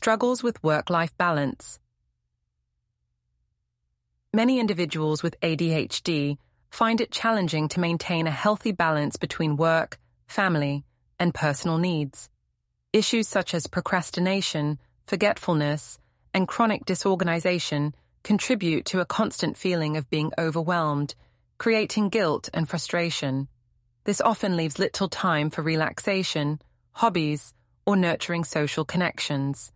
struggles with work-life balance. Many individuals with ADHD find it challenging to maintain a healthy balance between work, family, and personal needs. Issues such as procrastination, forgetfulness, and chronic disorganization contribute to a constant feeling of being overwhelmed, creating guilt and frustration. This often leaves little time for relaxation, hobbies, or nurturing social connections.